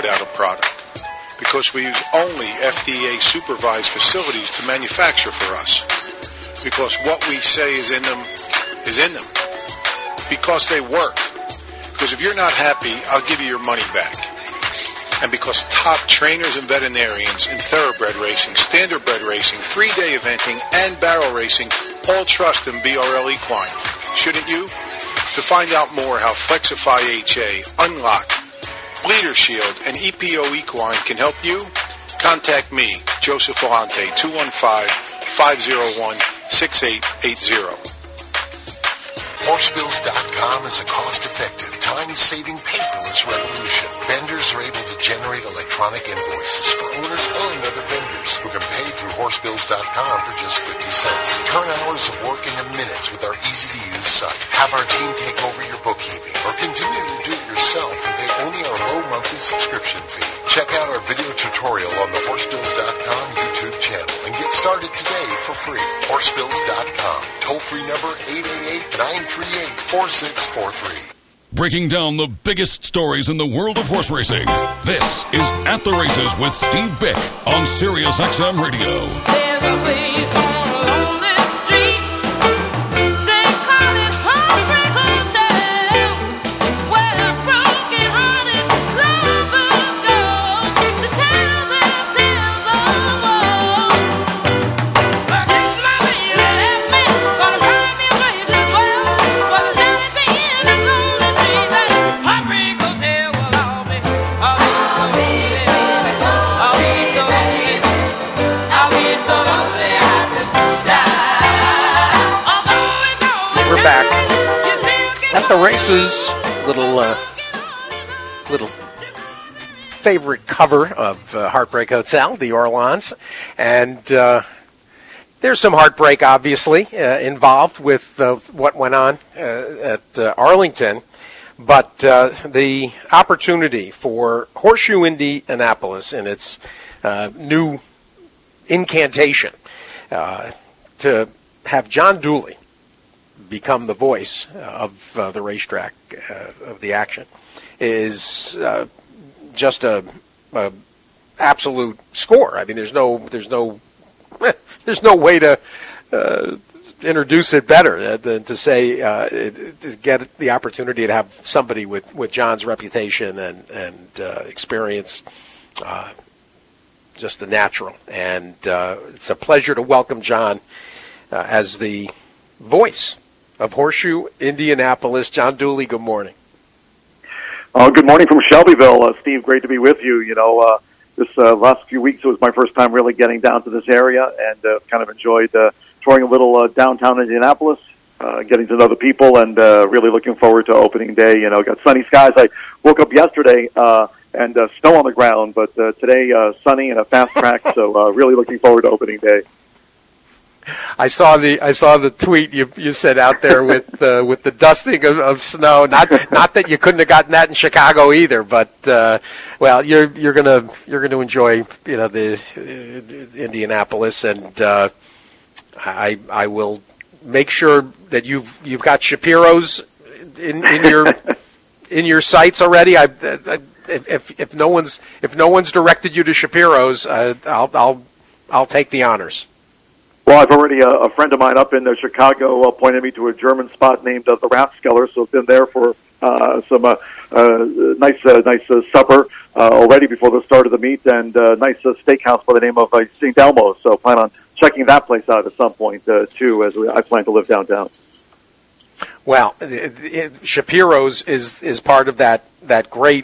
put out a product because we use only FDA-supervised facilities to manufacture for us. Because what we say is in them is in them. Because they work. Because if you're not happy, I'll give you your money back. And because top trainers and veterinarians in thoroughbred racing, standardbred racing, 3-day eventing, and barrel racing all trust in BRL Equine. Shouldn't you? To find out more how Flexify HA, Unlock, Bleeder Shield, and EPO Equine can help you, contact me, Joseph Volante, 215-501-6880. Horsebills.com is a cost-effective, time-saving, paperless revolution. Vendors are able to generate electronic invoices for owners and other vendors who can pay through Horsebills.com for just 50 cents. Turn hours of work into minutes with our easy-to-use site. Have our team take over your bookkeeping or continue to do it yourself and pay only our low monthly subscription fee. Check out our video tutorial on the Horsebills.com YouTube channel and get started today for free. Horsebills.com. Toll-free number 888-938-4643. Breaking down the biggest stories in the world of horse racing. This is At the Races with Steve Bick on Sirius XM Radio. There's a place on a lonely street. They call it Heartbreak Hotel, where broken-hearted lovers go to tell their tales of woe. Since my baby left me, gonna find me a place to dwell. Well, it's down at the end of lonely street, that Heartbreak Hotel will all be. I'll be so lonely, I'll be so lonely I could die. Although it's always We're back you still get at the races. Little favorite cover of Heartbreak Hotel, the Orleans, and there's some heartbreak obviously involved with what went on at Arlington, but the opportunity for Horseshoe Indianapolis in its new incantation to have John Dooley become the voice of the racetrack, of the action, is just a absolute score. I mean, there's no way to introduce it better than to say to get the opportunity to have somebody with John's reputation and experience, just a natural. And it's a pleasure to welcome John as the voice of Horseshoe Indianapolis. John Dooley, good morning. Good morning from Shelbyville. Steve, great to be with you. You know, this last few weeks, it was my first time really getting down to this area, and kind of enjoyed touring a little downtown Indianapolis, getting to know the people, and really looking forward to opening day. You know, got sunny skies. I woke up yesterday and snow on the ground, but today sunny and a fast track, so really looking forward to opening day. I saw the tweet you said out there with the dusting of snow. Not that you couldn't have gotten that in Chicago either, but well, you're gonna enjoy the Indianapolis, and I will make sure that you've got Shapiro's in your sights already. If no one's directed you to Shapiro's, I'll take the honors. Well, I've already, a friend of mine up in Chicago pointed me to a German spot named the Rathskeller, so I've been there for some nice supper already before the start of the meet, and nice steakhouse by the name of St. Elmo's, so plan on checking that place out at some point, too, as I plan to live downtown. Well, Shapiro's is part of that great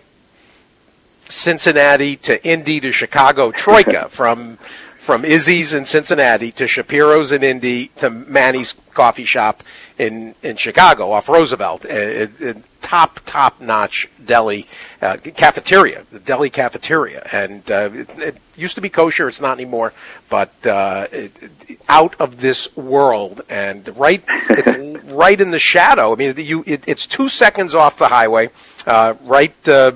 Cincinnati to Indy to Chicago troika from Izzy's in Cincinnati to Shapiro's in Indy to Manny's Coffee Shop in Chicago off Roosevelt. Top-notch deli cafeteria, the deli cafeteria. And it used to be kosher. It's not anymore. But out of this world. And it's right in the shadow. I mean, it's 2 seconds off the highway, right.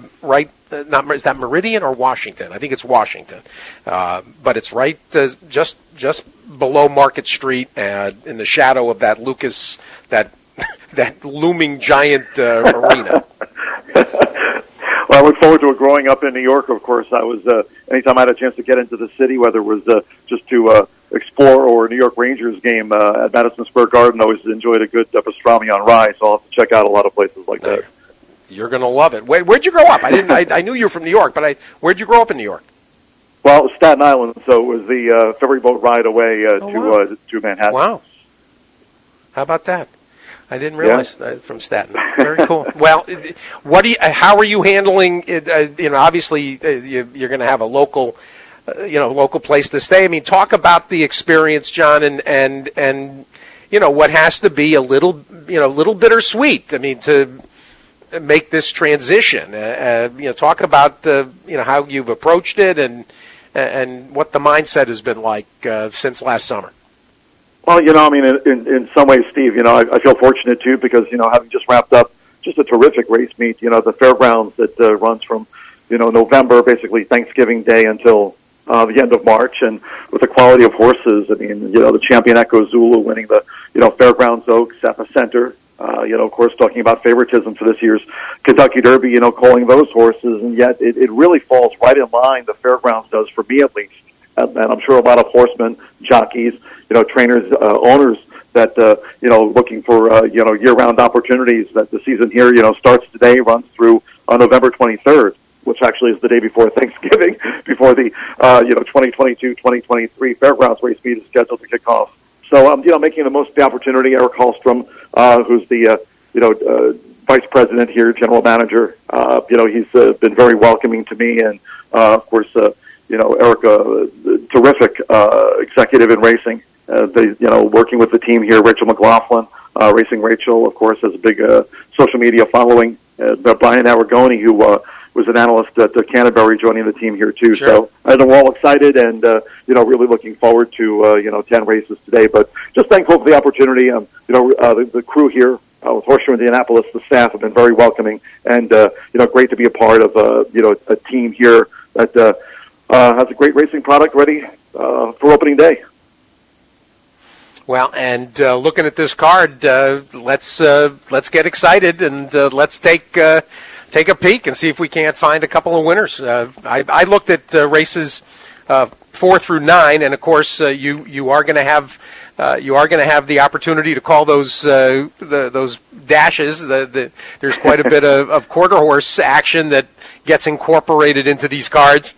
Is that Meridian or Washington? I think it's Washington, but it's right just below Market Street, in the shadow of that Lucas, that looming giant arena. Well, I look forward to it. Growing up in New York, of course, I was anytime I had a chance to get into the city, whether it was just to explore or a New York Rangers game at Madison Square Garden, I always enjoyed a good pastrami on rye. So I'll have to check out a lot of places like that. You're going to love it. Where'd you grow up? I knew you were from New York, but where'd you grow up in New York? Well, Staten Island, so it was the ferry boat ride away to Manhattan. Wow. How about that? I didn't realize from Staten. Very cool. Well, how are you handling it? Obviously you're going to have a local place to stay. I mean, talk about the experience, John, and what has to be a little bittersweet. I mean, to make this transition. Talk about how you've approached it and what the mindset has been like since last summer. Well, in some ways, Steve, I feel fortunate too because having just wrapped up just a terrific race meet, the fairgrounds that runs from November, basically Thanksgiving Day until the end of March, and with the quality of horses, I mean, the champion Echo Zulu winning the Fairgrounds Oaks Epicenter. Of course, talking about favoritism for this year's Kentucky Derby, calling those horses, and yet it really falls right in line, the Fairgrounds does, for me at least, and I'm sure a lot of horsemen, jockeys, trainers, owners that, looking for, year-round opportunities, that the season here, starts today, runs through November 23rd, which actually is the day before Thanksgiving, before the, 2022-2023 Fairgrounds race meet is scheduled to kick off. So, making the most of the opportunity. Eric Hallstrom, who's the, vice president here, general manager, he's been very welcoming to me. And, of course, Eric, terrific executive in racing. Working with the team here, Rachel McLaughlin, Racing Rachel, of course, has a big social media following. Brian Aragoni, who was an analyst at Canterbury, joining the team here too. Sure. So I know we're all excited and really looking forward to 10 races today. But just thankful for the opportunity. The crew here with Horseshoe Indianapolis, the staff have been very welcoming, and great to be a part of a team here that has a great racing product ready for opening day. Well, and looking at this card, let's get excited and let's take a peek and see if we can't find a couple of winners. I looked at races 4 through 9, and of course you are going to have the opportunity to call those dashes. There's quite a bit of quarter horse action that gets incorporated into these cards.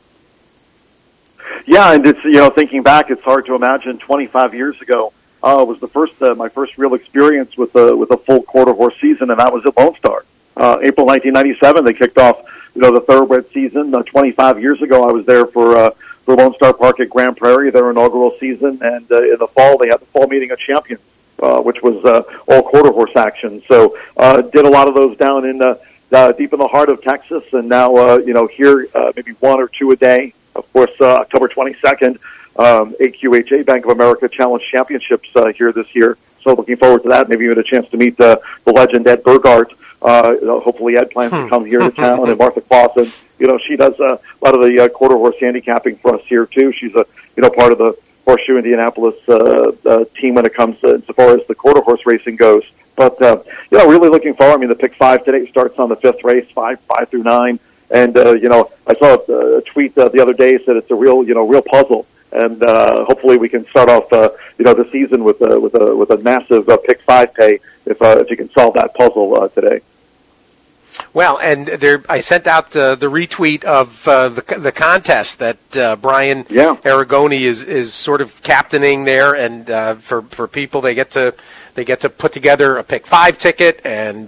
Yeah, and it's thinking back, it's hard to imagine 25 years ago was my first real experience with a full quarter horse season, and that was at Lone Star. April 1997, they kicked off the thoroughbred season. 25 years ago, I was there for Lone Star Park at Grand Prairie, their inaugural season, and in the fall they had the fall meeting of champions, which was all quarter horse action. So did a lot of those down in deep in the heart of Texas, and now here maybe 1 or 2 a day. Of course, October 22nd, AQHA Bank of America Challenge Championships here this year. So looking forward to that. Maybe even a chance to meet the legend Ed Burgart. Hopefully Ed plans to come here to town. And Martha Clausen, she does a lot of the quarter horse handicapping for us here too. She's a part of the Horseshoe Indianapolis team when it comes to, as far as the quarter horse racing goes. But really looking forward. I mean, the pick 5 today starts on the 5th race, 5 through 9. And, I saw a tweet the other day said it's a real puzzle. And hopefully we can start off, the season with a massive pick 5 pay if you can solve that puzzle today. Well, and I sent out the retweet of the contest that Brian Aragoni is sort of captaining there, and for people they get to put together a pick 5 ticket, and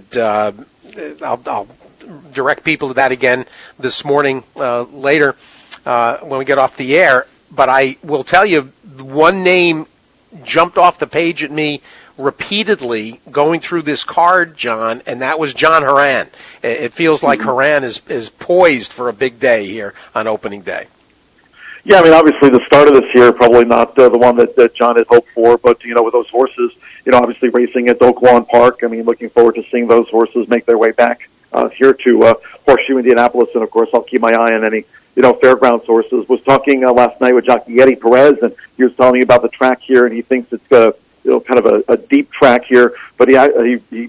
I'll direct people to that again this morning later when we get off the air. But I will tell you, one name jumped off the page at me repeatedly going through this card, John, and that was John Horan. It feels like Horan is poised for a big day here on opening day. Yeah, I mean, obviously the start of this year, probably not the one that John had hoped for, but, with those horses, obviously racing at Oak Lawn Park, I mean, looking forward to seeing those horses make their way back here to Horseshoe Indianapolis, and of course I'll keep my eye on any fairgrounds horses. Was talking last night with jockey Eddie Perez, and he was telling me about the track here, and he thinks it's kind of a deep track here, but he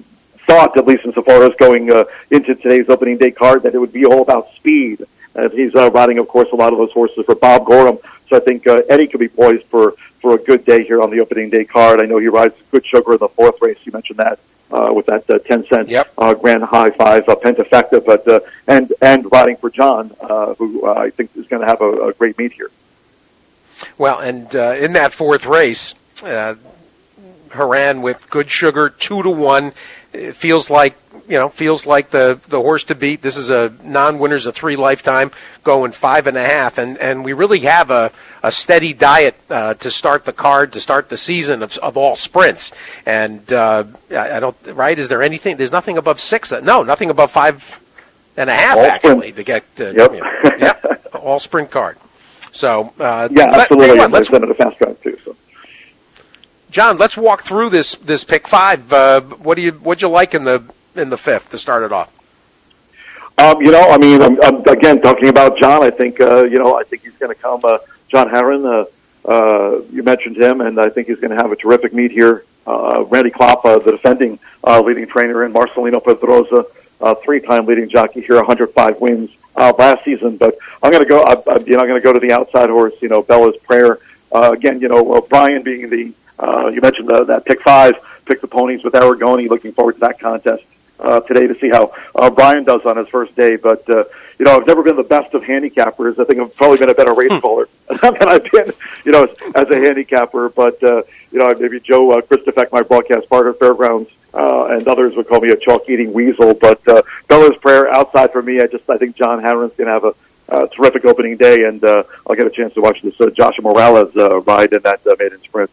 thought, at least insofar as going into today's opening day card, that it would be all about speed. He's riding, of course, a lot of those horses for Bob Gorham. So I think Eddie could be poised for a good day here on the opening day card. I know he rides Good Sugar in the fourth race. You mentioned that with that 10-cent Grand High 5 Pentafecta, but and riding for John, who I think is going to have a great meet here. Well, and in that fourth race, Haran with Good Sugar 2-1. It feels like the horse to beat. This is a non-winners of 3 lifetime, going 5.5, and we really have a steady diet to start the card, to start the season of all sprints. And I don't right. Is there anything? There's nothing above 6. No, nothing above 5.5 actually to get. All sprint card. So absolutely. And there's been at a fast track too. So. John, let's walk through this pick 5. What'd you like in the fifth to start it off? I'm again talking about John. I think I think he's going to come. John Haran, you mentioned him, and I think he's going to have a terrific meet here. Randy Klopp, the defending leading trainer, and Marcelino Pedrosa, 3-time leading jockey here, 105 wins last season. But I'm going to go. I'm going to go to the outside horse. Bella's Prayer. Again, Brian being the you mentioned that pick 5, pick the ponies with Aragoni. Looking forward to that contest today to see how Brian does on his first day. But I've never been the best of handicappers. I think I've probably been a better race caller than I've been, as a handicapper. But maybe Joe Christofek, my broadcast partner at Fairgrounds, and others would call me a chalk-eating weasel. But Bella's Prayer outside for me. I think John Haran's going to have a terrific opening day, and I'll get a chance to watch this Joshua Morales ride in that maiden sprint.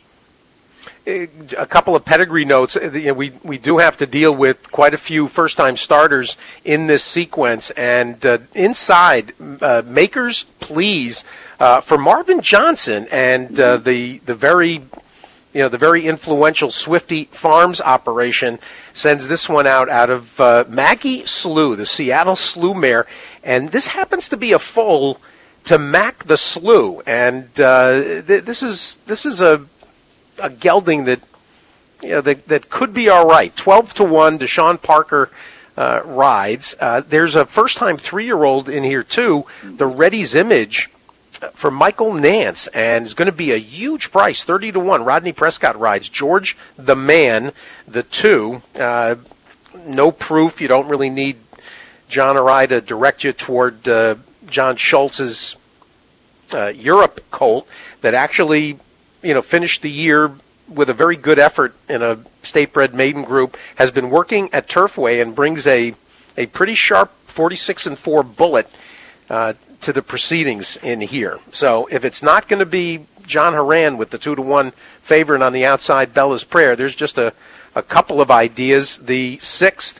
A couple of pedigree notes. We do have to deal with quite a few first-time starters in this sequence, and inside, Makers Please for Marvin Johnson and the very influential Swifty Farms operation sends this one out of Maggie Slew, the Seattle Slew mare, and this happens to be a foal to Mac the Slew, and this is a gelding that that could be all right. 12-1. Deshaun Parker rides. There's a first-time 3-year-old in here too. The Reddy's Image for Michael Nance, and it's going to be a huge price, 30-1. Rodney Prescott rides. George the Man, the 2. No proof. You don't really need John Arai to direct you toward John Schultz's Europe colt that actually finished the year with a very good effort in a state-bred maiden group, has been working at Turfway and brings a pretty sharp 46-4 bullet to the proceedings in here. So if it's not going to be John Haran with the 2-1 favorite on the outside, Bella's Prayer, there's just a couple of ideas. The 6th,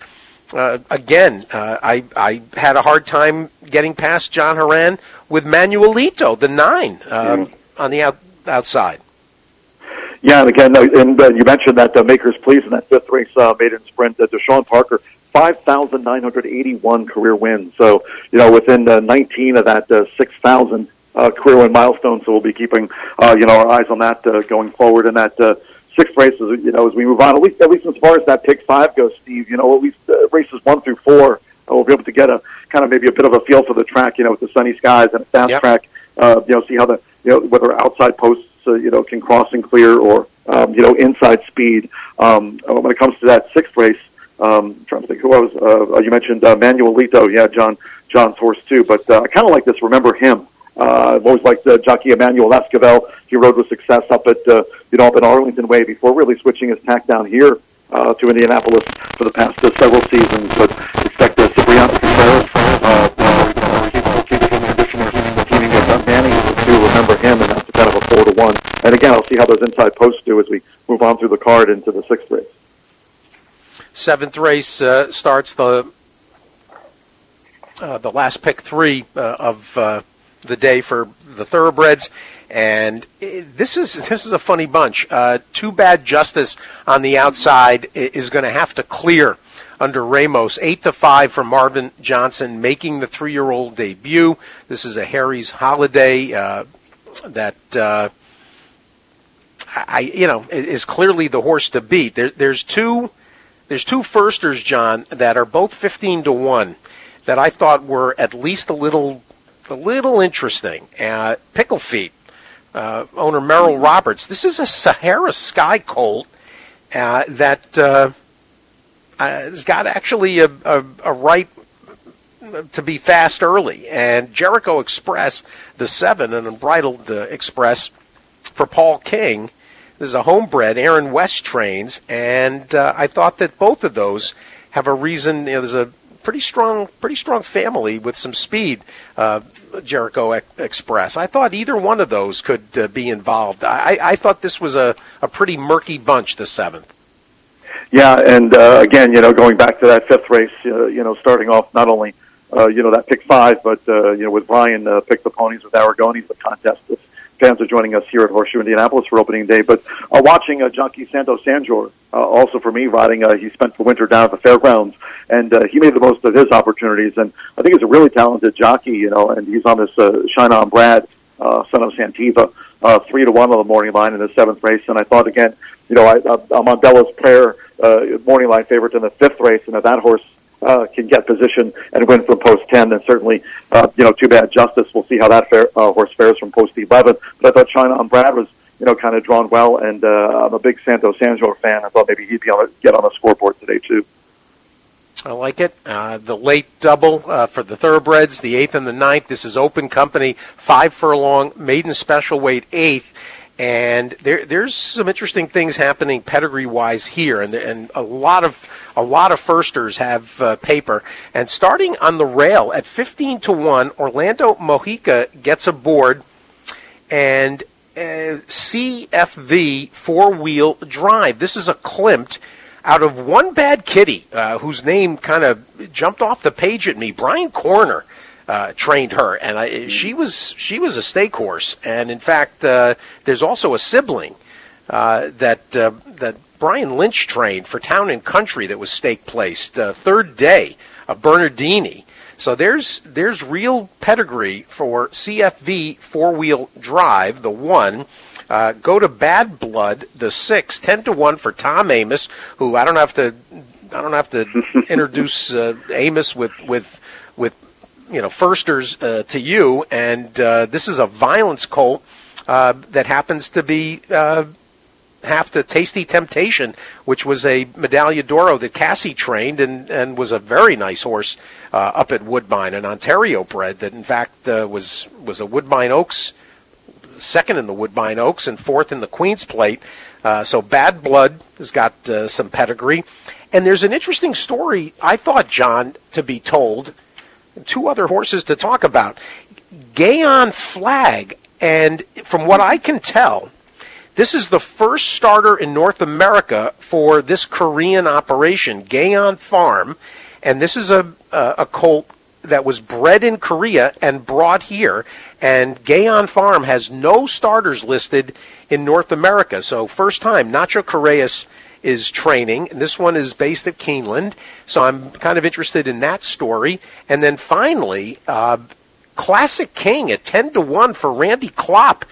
I had a hard time getting past John Haran with Manuelito, the 9, on the outside. Yeah, and again, you mentioned that Makers Please in that 5th race maiden sprint. Deshaun Parker, 5,981 career wins. So, within 19 of that 6,000 career win milestone. So we'll be keeping, our eyes on that going forward. And that 6th race, as we move on, at least as far as that pick 5 goes, Steve, at least races 1 through 4, we'll be able to get a kind of maybe a bit of a feel for the track, with the sunny skies and a fast track. See how whether outside posts can cross and clear, or inside speed. When it comes to that 6th race, I'm trying to think who I was. You mentioned Manuelito, John's horse too. But I kind of like this. Remember him. I've always liked jockey Emmanuel Esquivel. He rode with success up at up in Arlington Way before really switching his tack down here to Indianapolis for the past several seasons. But expect Cipriano Contreras, to remember him, and that's kind of a 4-1. And again, I'll see how those inside posts do as we move on through the card into the 6th race. 7th race starts the last pick 3 of the day for the thoroughbreds, and this is a funny bunch. Too Bad Justice on the outside is going to have to clear under Ramos. 8-5 for Marvin Johnson, making the 3-year-old debut. This is a Harry's Holiday that is clearly the horse to beat. There's two There's two firsters, John, that are both 15-1 that I thought were at least a little interesting. Pickle Feet, owner Merrill Roberts. This is a Sahara Sky colt that has got actually a right to be fast early. And Jericho Express, the 7, an unbridled express for Paul King. There's a homebred, Aaron West trains, and I thought that both of those have a reason. There's a pretty strong family with some speed, Jericho Express. I thought either one of those could be involved. I thought this was a pretty murky bunch, the 7th. Yeah, and again, going back to that 5th race, starting off not only, that pick 5, but, with Brian pick the ponies with Aragones, the contest. Fans are joining us here at Horseshoe Indianapolis for opening day, but watching Jockey Santo Sanjor, also for me, riding, he spent the winter down at the fairgrounds, and he made the most of his opportunities, and I think he's a really talented jockey, and he's on this Shine On Brad, son of Santiva, 3-1 on the morning line in the 7th race, and I thought, again, I'm on Bella's Prayer, morning line favorite in the 5th race, and if that horse can get position and win from post 10, then certainly, too bad Justice. We'll see how that horse fares from post 11. But I thought China on Brad was, kind of drawn well, and I'm a big Santo Sanjor fan. I thought maybe he'd get on the scoreboard today, too. I like it. The late double for the thoroughbreds, the 8th and the 9th. This is Open Company, 5 furlong, maiden special weight 8th. And there's some interesting things happening pedigree-wise here, and a lot of firsters have paper. And starting on the rail at 15-1, Orlando Mojica gets aboard, and CFV 4-wheel drive. This is a Klimt out of One Bad Kitty, whose name kind of jumped off the page at me. Brian Corner trained her, and she was a stake horse. And in fact, there's also a sibling that Brian Lynch trained for Town and Country that was stake placed, third day, a Bernardini. So there's real pedigree for CFV 4-wheel drive, the 1. Go to Bad Blood, the 6, 10-1 for Tom Amos, who I don't have to introduce Amos with firsters to you, and this is a Violence colt that happens to be half to Tasty Temptation, which was a Medaglia d'Oro that Cassie trained and was a very nice horse up at Woodbine, an Ontario bred that in fact was a Woodbine Oaks, second in the Woodbine Oaks and 4th in the Queen's Plate. So Bad Blood has got some pedigree. And there's an interesting story, I thought, John, to be told. 2 other horses to talk about. Gaon Flag, and from what I can tell, this is the first starter in North America for this Korean operation, Gaon Farm, and this is a colt that was bred in Korea and brought here, and Gaon Farm has no starters listed in North America, so first time. Nacho Correas is training, and this one is based at Keeneland, so I'm kind of interested in that story. And then finally, Classic King at 10-1 for Randy Klopp.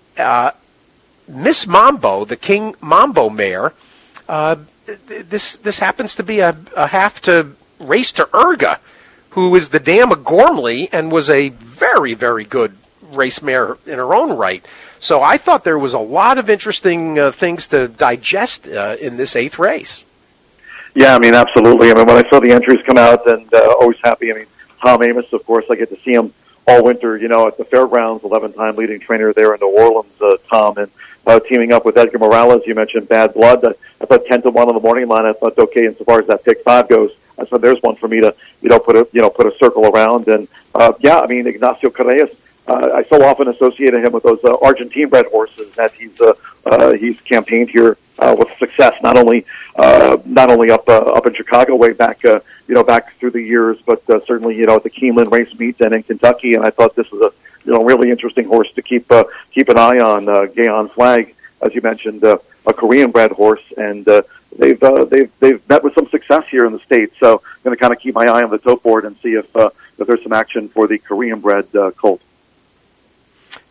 Miss Mambo, the King Mambo mare, this happens to be a half to race to Urga, who is the dam of Gormley and was a very, very good race mare in her own right. So I thought there was a lot of interesting things to digest in this 8th race. Yeah, absolutely. When I saw the entries come out, and always happy. Tom Amos, of course, I get to see him all winter, at the fairgrounds, 11-time leading trainer there in New Orleans, Tom, and teaming up with Edgar Morales. You mentioned Bad Blood. I thought 10-1 on the morning line. I thought, okay, insofar as that pick 5 goes, I said there's one for me to, put a circle around. And Ignacio Correas. I so often associated him with those Argentine-bred horses that he's campaigned here with success. Not only up in Chicago way back back through the years, but certainly at the Keeneland race meet and in Kentucky. And I thought this was a really interesting horse to keep an eye on. Gaon Flag, as you mentioned, a Korean-bred horse, and they've met with some success here in the States. So I'm going to kind of keep my eye on the tote board and see if there's some action for the Korean-bred colt.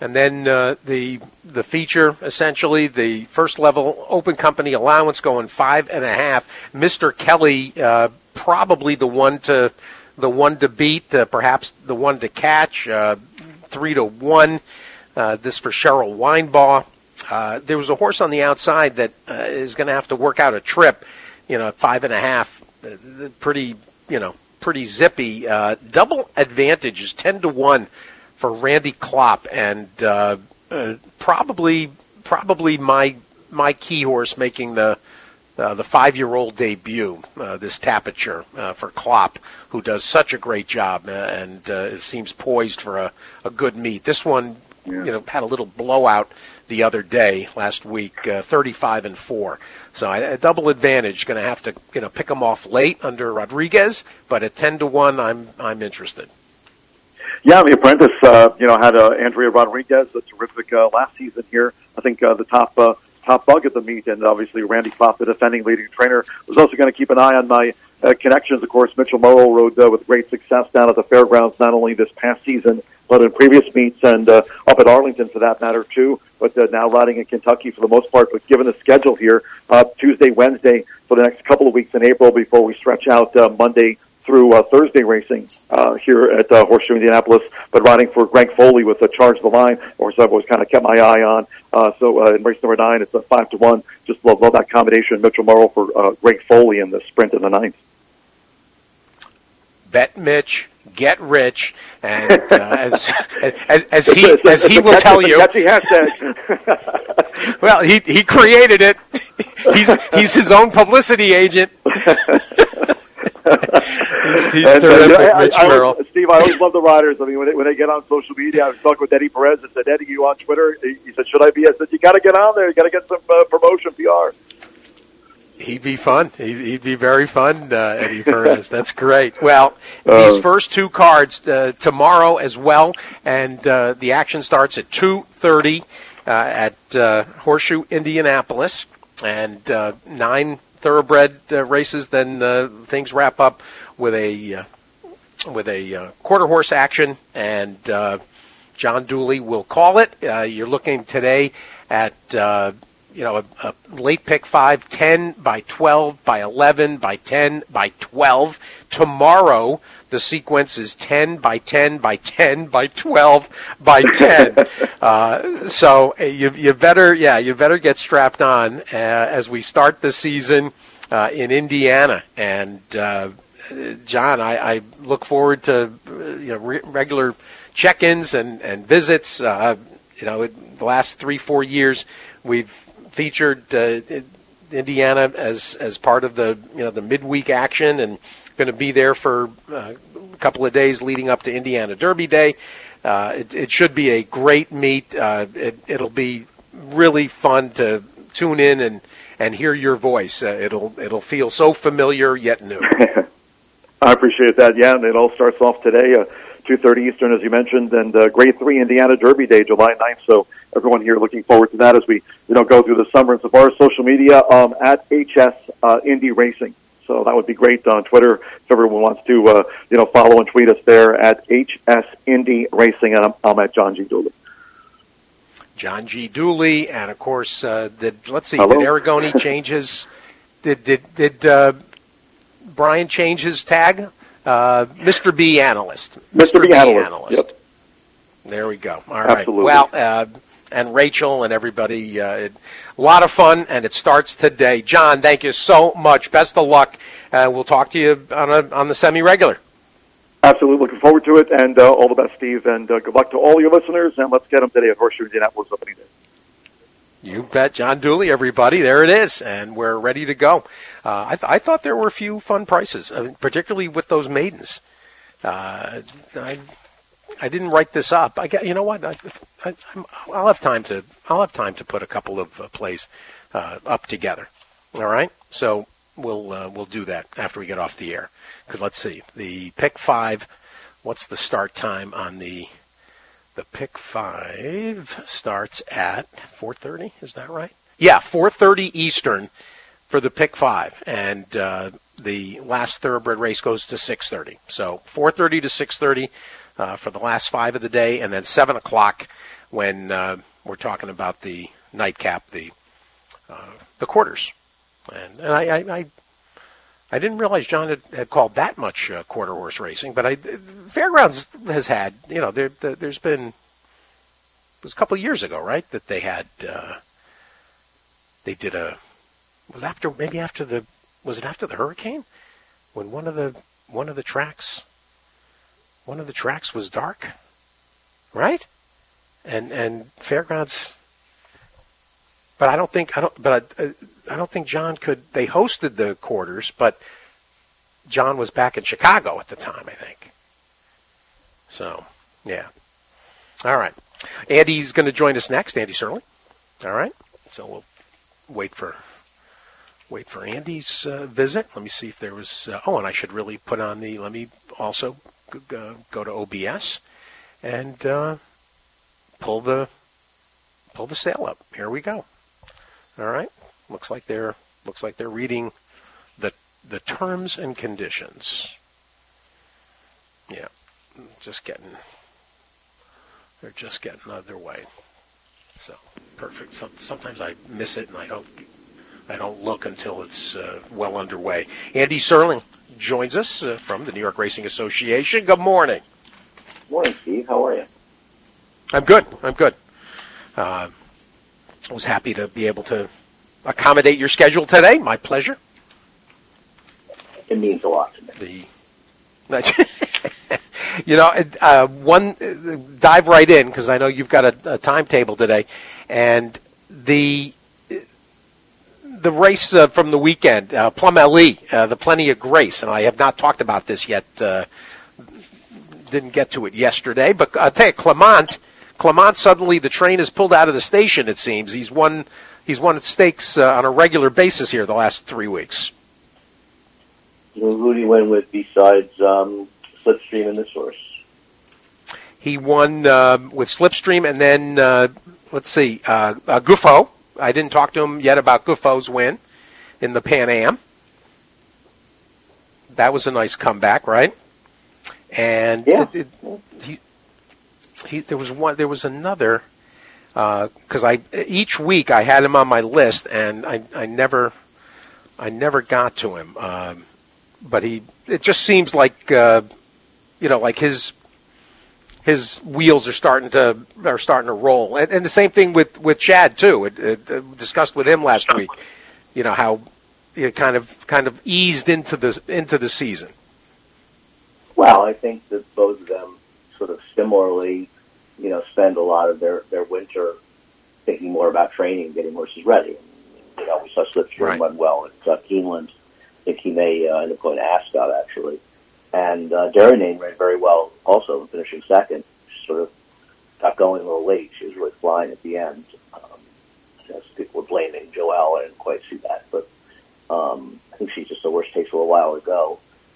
And then the feature, essentially, the first level open company allowance going 5.5. Mr. Kelly, probably the one to beat, perhaps the one to catch, 3-1. This for Cheryl Weinbaugh. There was a horse on the outside that is going to have to work out a trip, at 5.5. Pretty zippy. Double Advantage is 10-1 for Randy Klopp, and probably my key horse making the 5-year-old debut. This Tapiture for Klopp, who does such a great job, and it seems poised for a good meet. This one, had a little blowout the other day, last week, 35-4. So a Double Advantage, going to have to pick them off late under Rodriguez, but at 10-1, I'm interested. Yeah, the Apprentice, had Andrea Rodriguez, a terrific last season here. I think the top bug at the meet, and obviously Randy Klopp, the defending leading trainer, was also going to keep an eye on my connections. Of course, Mitchell Morrow rode with great success down at the fairgrounds, not only this past season, but in previous meets and up at Arlington for that matter too. But now riding in Kentucky for the most part. But given the schedule here, Tuesday, Wednesday for the next couple of weeks in April before we stretch out Monday through Thursday racing here at Horseshoe Indianapolis, but riding for Greg Foley with a Charge the Line, or so I've always kind of kept my eye on. So in race number 9, it's a 5-1. Just love that combination. Mitchell Morrow for Greg Foley in the sprint in the 9th. Bet Mitch, get rich, and as he will tell you, well, he created it. He's his own publicity agent. He's terrific, Mitch Merrill. Steve, I always love the riders. I mean, when they get on social media, I was talking with Eddie Perez. I said, Eddie, you on Twitter? He said, should I be? I said, you got to get on there. You got to get some promotion, PR. He'd be fun. He'd be very fun, Eddie Perez. That's great. Well, these first two cards tomorrow as well, and the action starts at 2:30 at Horseshoe Indianapolis, and 9 thoroughbred races. Then things wrap up with a quarter horse action, and John Dooley will call it. You're looking today at a late pick 5, 10 by 12 by 11 by 10 by 12. Tomorrow, the sequence is 10 by 10 by 10 by 12 by 10. So you better get strapped on as we start the season in Indiana. And John, I look forward to regular check-ins and visits. The last 3-4 years, we've featured Indiana as part of the the midweek action, and going to be there for a couple of days leading up to Indiana Derby Day. It should be a great meet. It'll be really fun to tune in and hear your voice. It'll feel so familiar yet new. I appreciate that. Yeah, and it all starts off today, 2:30 Eastern, as you mentioned, and Grade 3 Indiana Derby Day, July 9th. So everyone here looking forward to that as we go through the summer. And so far as social media, at HS Indy Racing. So that would be great on Twitter if everyone wants to follow and tweet us there at HS Indy Racing, and I'm at John G. Dooley. John G. Dooley, and of course, Hello? did Aragoni change his? Did Brian change his tag? Mr. B Analyst. Mr. B Analyst. Yep. There we go. All right. Absolutely. Well, and Rachel and everybody, a lot of fun, and it starts today. John, thank you so much. Best of luck. We'll talk to you on the semi-regular. Absolutely. Looking forward to it, and all the best, Steve, and good luck to all your listeners, and let's get them today at Horseshoe Indianapolis opening day. You bet. John Dooley, everybody. There it is, and we're ready to go. I thought there were a few fun prices, particularly with those maidens. I didn't write this up. You know what? I'll have time to put a couple of plays up together. All right. So we'll do that after we get off the air. Because let's see, the pick 5. What's the start time on the pick 5? Starts at 4:30. Is that right? Yeah, 4:30 Eastern for the pick 5, and the last thoroughbred race goes to 6:30. So 4:30 to 6:30 for the last 5 of the day, and then 7 o'clock when we're talking about the nightcap, the quarters. And I didn't realize John had called that much quarter horse racing, but Fairgrounds has had, there's been, it was a couple of years ago, right, that they had, they did was it after the hurricane? When one of the tracks was dark, right? And Fairgrounds, but I don't think John could. They hosted the quarters, but John was back in Chicago at the time, I think. So, yeah. All right. Andy's going to join us next, Andy Serling. All right. So we'll wait for Andy's visit. Let me see if there was. And I should really put on the. Let me also go to OBS and pull the sail up. Here we go. All right. Looks like they're reading the terms and conditions. Yeah, they're just getting their way. So perfect. Sometimes I miss it and I don't look until it's well underway. Andy Serling joins us from the New York Racing Association. Good morning. Morning, Steve. How are you? I'm good. I was happy to be able to accommodate your schedule today. My pleasure. It means a lot to me. Dive right in because I know you've got a timetable today, and the race from the weekend, Plum LE, the Plenty of Grace, and I have not talked about this yet. Didn't get to it yesterday, but I'll tell you, Clement suddenly the train is pulled out of the station. It seems he's won stakes on a regular basis here the last 3 weeks. Who do you win with besides Slipstream and the Source? He won with Slipstream, and then let's see, Gouffo. I didn't talk to him yet about Gouffo's win in the Pan Am. That was a nice comeback, right? And yeah. There was another because each week I had him on my list, and I never got to him. But it just seems like like his wheels are starting to roll, and the same thing with Chad too. It discussed with him last week, how it kind of eased into the season. Well, I think that both of them sort of similarly, spend a lot of their winter thinking more about training, getting horses ready. We saw Slipstream run well at Keeneland. I think he may end up going to Ascot, actually. And Dairy Name ran very well also, finishing second. She sort of got going a little late. She was really flying at the end. People were blaming Joelle. I didn't quite see that. But I think she's just the worst takes a little while ago.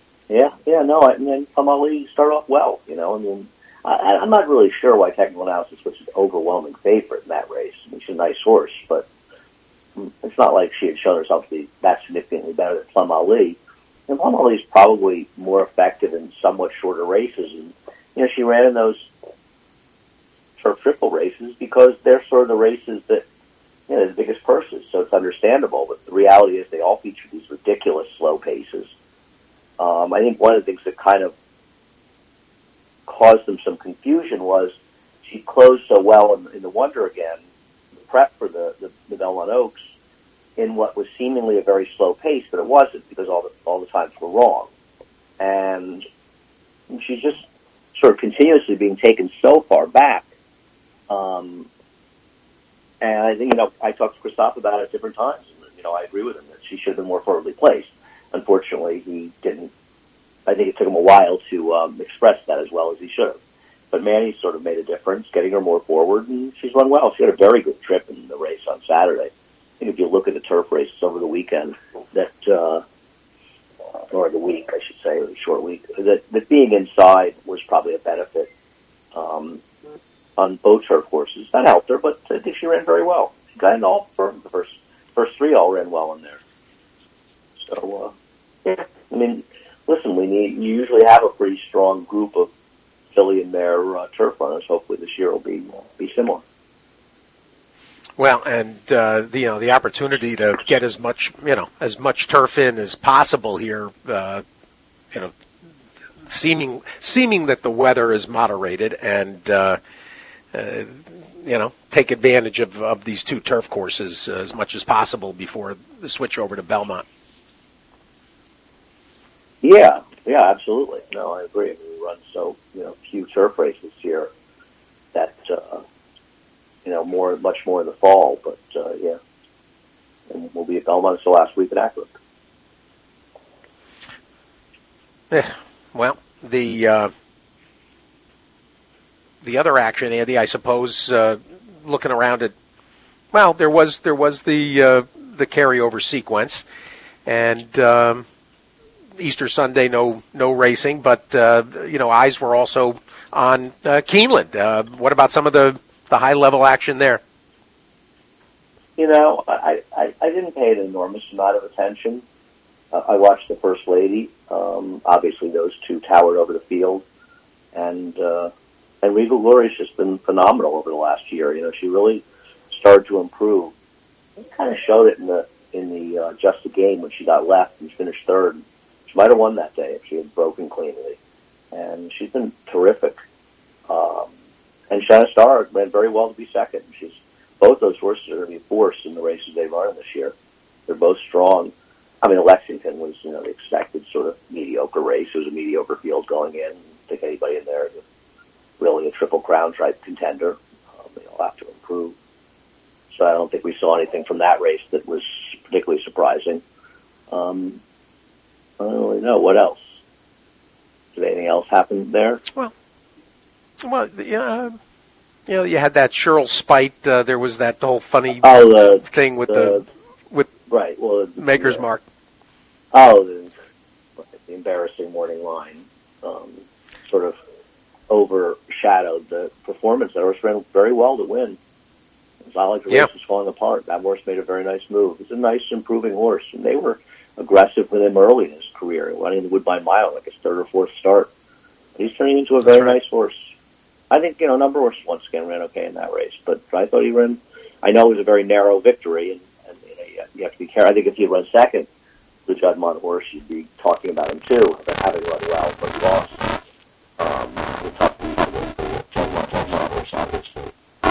Plum LE started off well, I'm not really sure why Technical Analysis was an overwhelming favorite in that race. I mean, she's a nice horse, but it's not like she had shown herself to be that significantly better than Plum LE. And Plum LE is probably more effective in somewhat shorter races. And, she ran in those turf triple races because they're sort of the races that, the biggest purses. So it's understandable. But the reality is they all feature these ridiculous slow paces. I think one of the things that kind of caused them some confusion was she closed so well in the Wonder Again, the prep for the Belmont Oaks, in what was seemingly a very slow pace, but it wasn't because all the times were wrong. And she's just sort of continuously being taken so far back. And I think, I talked to Christophe about it at different times. And, I agree with him that she should have been more firmly placed. Unfortunately, he didn't. I think it took him a while to express that as well as he should have. But Manny sort of made a difference, getting her more forward, and she's run well. She had a very good trip in the race on Saturday. I think if you look at the turf races over the weekend, or the week, I should say, or the short week, that being inside was probably a benefit on both turf horses. That helped her, but I think she ran very well. She got in all firm. The first three all ran well in there. So, listen, you usually have a pretty strong group of filly and mare turf runners. Hopefully this year will be similar. Well, and the opportunity to get as much turf in as possible here, seeming that the weather is moderated, and take advantage of these two turf courses as much as possible before the switch over to Belmont. Yeah, absolutely. No, I agree. We run so few turf races here that much more in the fall. But yeah, and we'll be at Belmont until last week at Akron. Yeah. Well, the other action, Andy, I suppose, looking around at, well, there was the carryover sequence, and Easter Sunday, no racing, but eyes were also on Keeneland. What about some of the high level action there? I didn't pay an enormous amount of attention. I watched the First Lady. Obviously, those two towered over the field, and Regal Glory's just been phenomenal over the last year. She really started to improve. She kind of showed it in the Just a Game when she got left and finished third. She might have won that day if she had broken cleanly, and she's been terrific. And Shanna Starr ran very well to be second. Both those horses are going to be a force in the races they run this year. They're both strong. I mean, Lexington was, the expected sort of mediocre race. It was a mediocre field going in. I don't think anybody in there is really a Triple Crown type contender. They'll have to improve. So I don't think we saw anything from that race that was particularly surprising. I don't really know. What else? Did anything else happen there? Well, yeah. You had that Cheryl Spite. There was that whole funny thing with the right. Well, Maker's Mark. Oh, the embarrassing morning line sort of overshadowed the performance. That horse ran very well to win. It's not like the race was falling apart. That horse made a very nice move. It's a nice, improving horse, and they were aggressive with him early in his career, running the Woodbine Mile like his third or fourth start. He's turning into a very nice horse. I think, Number Horse once again ran okay in that race, but I thought he ran. I know it was a very narrow victory, and you have to be careful. I think if he run second, the Juddmonte horse, you'd be talking about him too, but having run well, but he lost. The tough beat for the Juddmonte horse, obviously.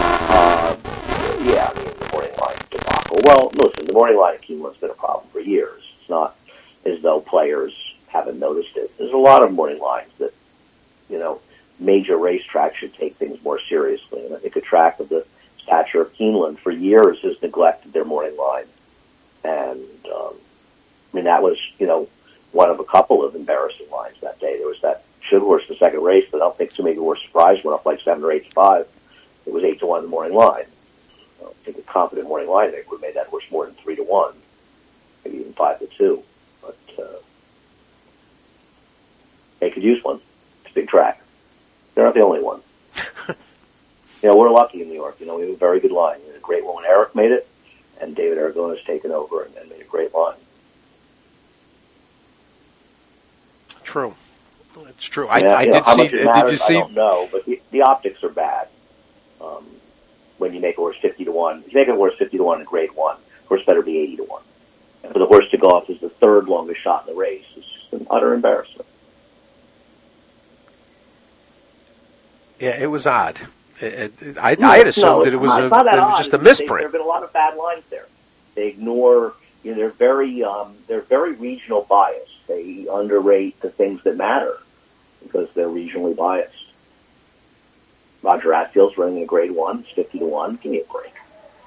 The morning line debacle. Well, listen, the morning line at Keeneland's been a problem for years. It's not as though players haven't noticed it. There's a lot of morning lines that, major racetracks should take things more seriously. And I think a track of the stature of Keeneland for years has neglected their morning line. And, that was, one of a couple of embarrassing lines that day. There was that Should horse the second race, but I don't think too many horse surprised went up like 7 or 8 to 5. It was 8 to 1 in the morning line. I don't think a confident morning line, they would have made that horse more than 3 to 1, maybe even 5 to 2. But they could use one. It's a big track. They're not the only one. We're lucky in New York. We have a very good line. We had a great one when Eric made it, and David Aragona's taken over and made a great line. True. It's true. I did see. Did you see? I don't know, but the optics are bad. When you make a horse 50 to 1, if you make a horse 50 to 1 in Grade 1, the horse better be 80 to 1. And for the horse to go off as the third longest shot in the race is just an utter embarrassment. Yeah, it was odd. I had assumed that it was just a misprint. There have been a lot of bad lines there. They ignore. They're very regional biased. They underrate the things that matter because they're regionally biased. Roger Atfield's running a Grade 1. It's 50 to 1. Give me a break.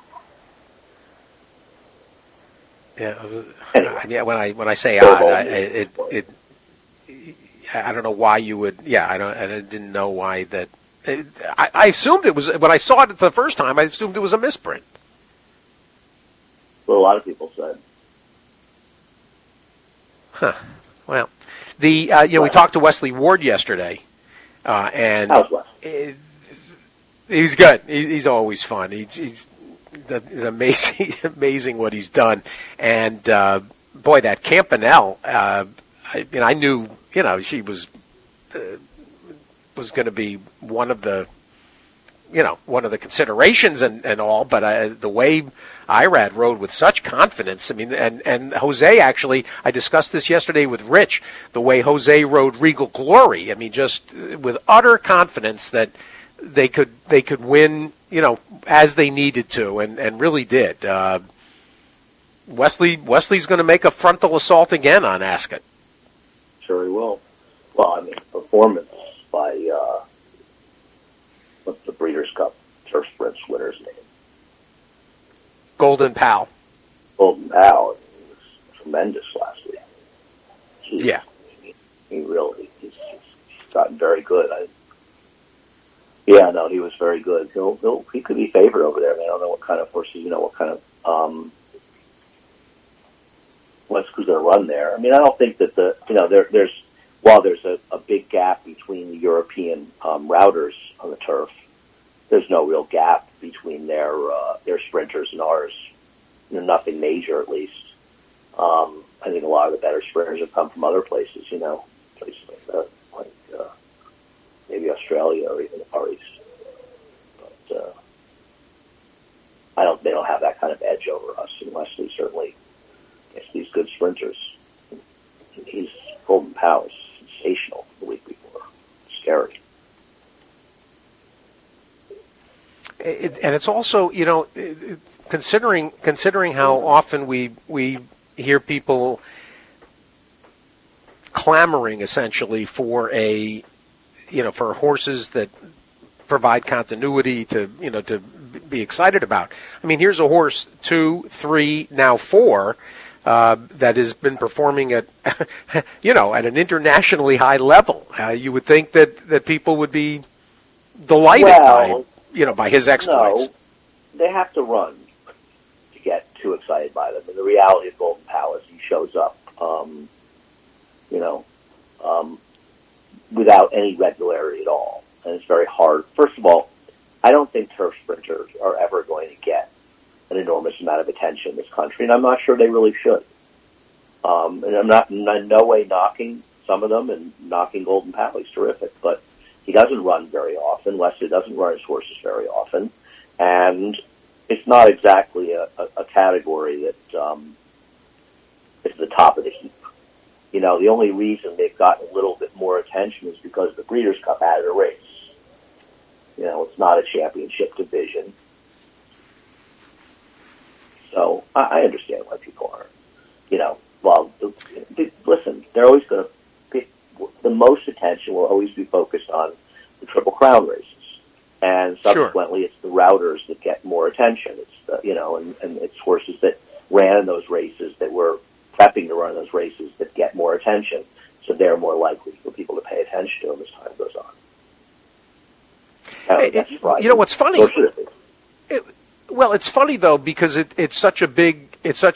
Yeah. Anyway. When I say odd, I don't know why you would. Yeah, I didn't know why that. I assumed it was when I saw it the first time. I assumed it was a misprint. What a lot of people said. Huh. Well, we talked to Wesley Ward yesterday, and how's Wesley? He's good. He's always fun. He's amazing what he's done. And boy, that Campanelle. I knew she was was going to be one of the considerations and all, but the way Irad rode with such confidence, I mean, and Jose actually, I discussed this yesterday with Rich, the way Jose rode Regal Glory, I mean, just with utter confidence that they could win, as they needed to, and really did. Wesley's going to make a frontal assault again on Ascot. Sure he will. Well, I mean, performance by what's the Breeders' Cup Turf Sprints winner's name? Golden Pal. Golden Pal. He was tremendous last week. He's gotten very good. He was very good. He could be favored over there. I don't know what kind of horses, what kind of who's going to run there. I mean, I don't think that there's a big gap between the European routers on the turf. There's no real gap between their sprinters and ours. Nothing major, at least. I think a lot of the better sprinters have come from other places. Places like maybe Australia or even the Far East. But they don't have that kind of edge over us. And Wesley certainly gets these good sprinters. He's Golden Pal is sensational the week before. Scary. And it's also, considering how often we hear people clamoring essentially for for horses that provide continuity to be excited about. I mean, here's a horse 2, 3, now 4 that has been performing at at an internationally high level. You would think that people would be delighted by his exploits. No, they have to run to get too excited by them. And the reality of Golden Pal is he shows up, without any regularity at all. And it's very hard. First of all, I don't think turf sprinters are ever going to get an enormous amount of attention in this country, and I'm not sure they really should. And I'm not in no way knocking some of them and knocking Golden Pal. He's terrific, but he doesn't run very often. Wesley doesn't run his horses very often. And it's not exactly a category that is the top of the heap. The only reason they've gotten a little bit more attention is because the Breeders' Cup added a race. It's not a championship division. So I understand why people aren't. Listen, they're always going to pick, the most attention will always be focused on the Triple Crown races. And subsequently, It's the routers that get more attention. It's, and it's horses that ran in those races that were prepping to run those races that get more attention. So they're more likely for people to pay attention to them as time goes on. What's funny? It's funny though because it's such a big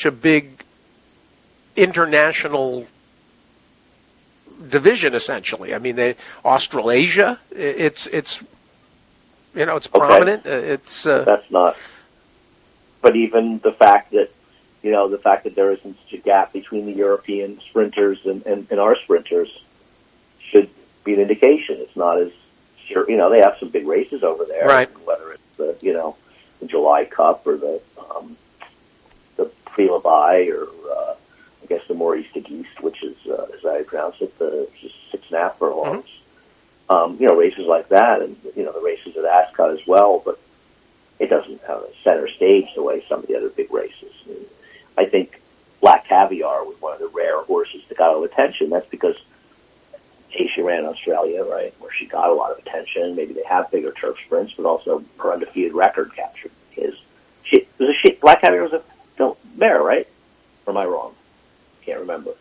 international division essentially. I mean, Australasia, it's prominent. That's not. But even the fact that there isn't such a gap between the European sprinters and our sprinters should be an indication. It's not as sure. They have some big races over there, right? Whether it's the July Cup or the Prix Labai or I guess the Maurice de Geest, which is as I pronounce it, the 6.5 furlongs. Mm-hmm. Races like that, and the races at Ascot as well. But it doesn't have a center stage the way some of the other big races. I think Black Caviar was one of the rare horses that got a lot of attention. That's because she ran in Australia, right, where she got a lot of attention. Maybe they have bigger turf sprints, but also her undefeated record captured his. Black Caviar was a mare, right? Or am I wrong? Can't remember.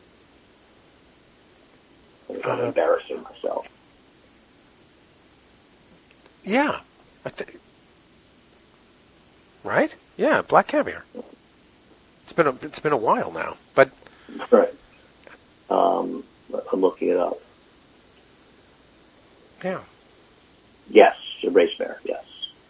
I'm embarrassing myself. Yeah, right? Yeah, Black Caviar. It's been a while now, but right. I'm looking it up. Yeah. Yes, a race mare. Yes.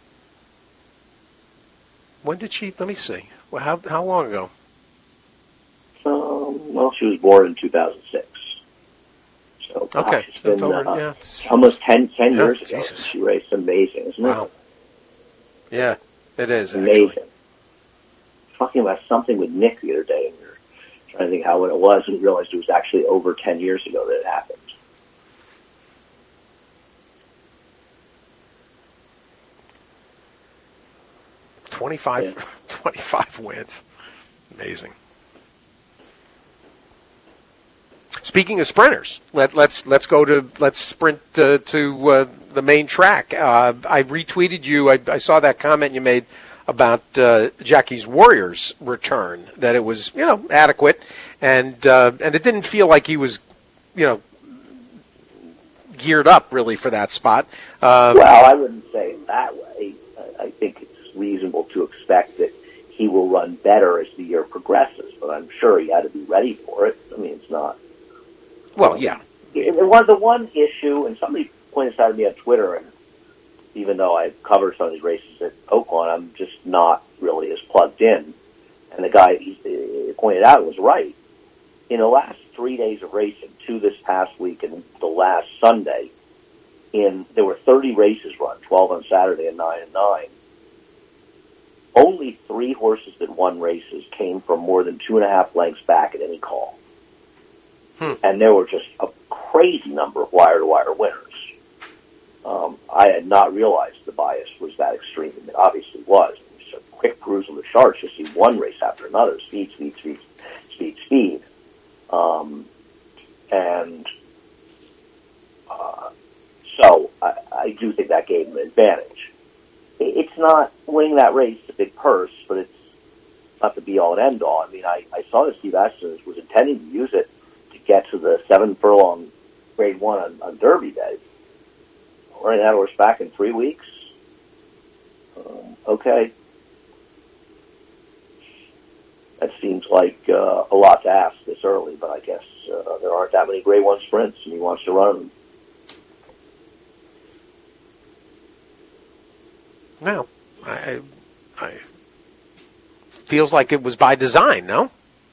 When did she? Let me see. Well, how long ago? She was born in 2006. So Okay. It's So it's been over. Yeah. almost 10 years ago. Jesus. She raced. Amazing, isn't Wow. it? Yeah, it is Amazing. actually. Talking about something with Nick the other day, and we were trying to think how it was, and realized it was actually over 10 years ago that it happened. 25 wins. Amazing. Speaking of sprinters, let's sprint to the main track. I retweeted you. I saw that comment you made about Jackie's Warriors return, that it was adequate, and it didn't feel like he was geared up really for that spot. Well, I wouldn't say it that way. I think it's reasonable to expect that he will run better as the year progresses, but I'm sure he had to be ready for it. I mean, it's not. Well, yeah. The one issue, and somebody pointed this out to me on Twitter, and even though I covered some of these races at Oaklawn, I'm just not really as plugged in. And the guy he pointed out was right. In the last 3 days of racing, 2 this past week and the last Sunday, there were 30 races run, 12 on Saturday and 9 and 9. Only 3 horses that won races came from more than 2.5 lengths back at any call. And there were just a crazy number of wire-to-wire winners. I had not realized the bias was that extreme. It obviously was. It was a quick peruse of the charts. You see one race after another, speed. So I do think that gave him an advantage. It's not winning that race, a big purse, but it's not the be-all and end-all. I mean, I saw that Steve Ashton was intending to use it to get to the 7-furlong Grade 1 on Derby Day. Running that horse back in 3 weeks? Okay. That seems like a lot to ask this early, but I guess there aren't that many Grade 1 sprints, and he wants to run them. No, I feels like it was by design. No.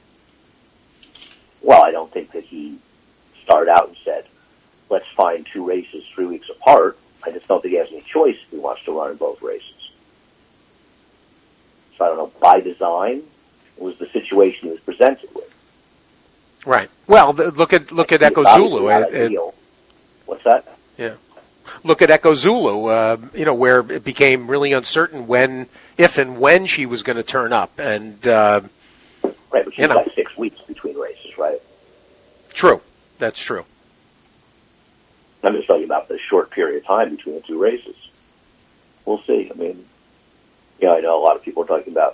Well, I don't think that he started out and said, "Let's find 2 races 3 weeks apart." I just don't think he has any choice if he wants to run in both races. So I don't know. By design was the situation he was presented with. Right. Well, look at Echo Zulu. What's that? Yeah. Look at Echo Zulu, where it became really uncertain if and when she was going to turn up. And right, but she's got 6 weeks between races, right? True. That's true. I'm just talking about the short period of time between the 2 races. We'll see. I mean, I know a lot of people are talking about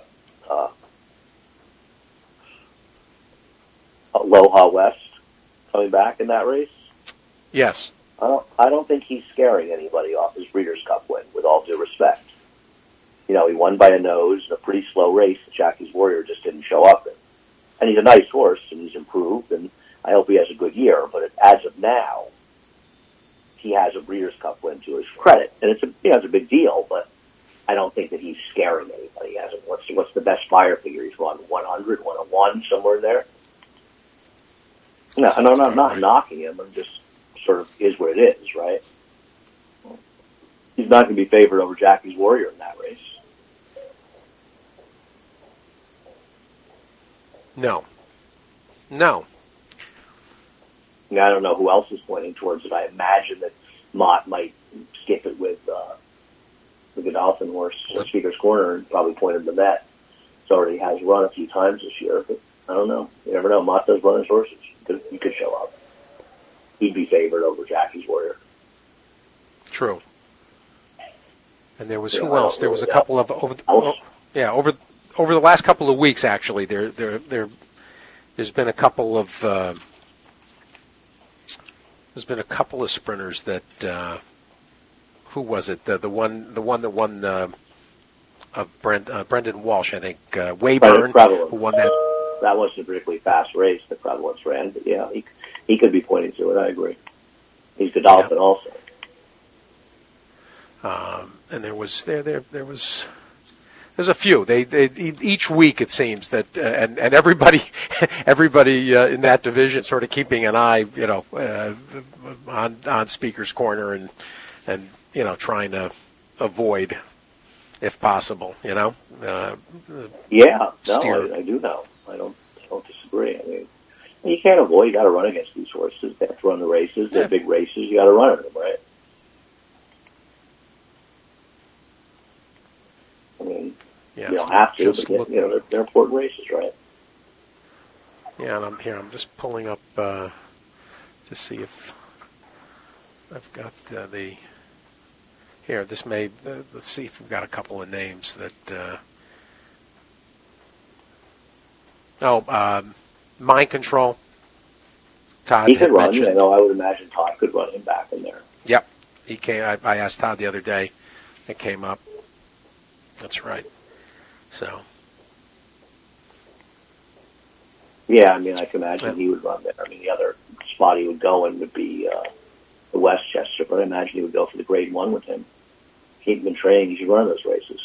Aloha West coming back in that race. Yes. I don't think he's scaring anybody off his Breeders' Cup win, with all due respect. He won by a nose in a pretty slow race that Jackie's Warrior just didn't show up in. And he's a nice horse, and he's improved, and I hope he has a good year. But as of now, he has a Breeders' Cup win to his credit. And it's a big deal, but I don't think that he's scaring anybody. He hasn't. What's the best Fire figure? He's run 100, 101, somewhere in there. No, I'm not knocking him. I'm just sort of is what it is, right? He's not going to be favored over Jackie's Warrior in that race. No. I don't know who else is pointing towards it. I imagine that Mott might skip it with the Godolphin horse, Speaker's Corner, and probably point him to that. It already has run a few times this year, but I don't know. You never know. Mott does run his horses. He could show up. He'd be favored over Jackie's Warrior. True. And there was who else? There was a couple of over the last couple of weeks. Actually, there's been a couple of sprinters that who was it? The one that won of Brendan Walsh, I think. Wayburn, who won that. That wasn't a particularly fast race that Prevalence ran, but yeah, he could be pointing to it. I agree. He's Godolphin also. And there was There's a few. They each week it seems that and everybody in that division sort of keeping an eye, on Speaker's Corner and trying to avoid, if possible, Yeah, steer. no, I do know. I don't disagree. I mean, you can't avoid. You got to run against these horses. They have to run the races. They're big races. You got to run them, right? I mean, Yeah, you don't have to, just but they're important races, right? Yeah, and I'm here. I'm just pulling up to see if I've got the. Here, this may. Let's see if we've got a couple of names that. Mind Control. Todd He had could run. mentioned. I know. I would imagine Todd could run him back in there. Yep, he came. I asked Todd the other day. It came up. That's right. So. Yeah, I mean, I can imagine he would run there. I mean, the other spot he would go in would be the Westchester, but I imagine he would go for the Grade 1 with him. He'd been training. He should run those races.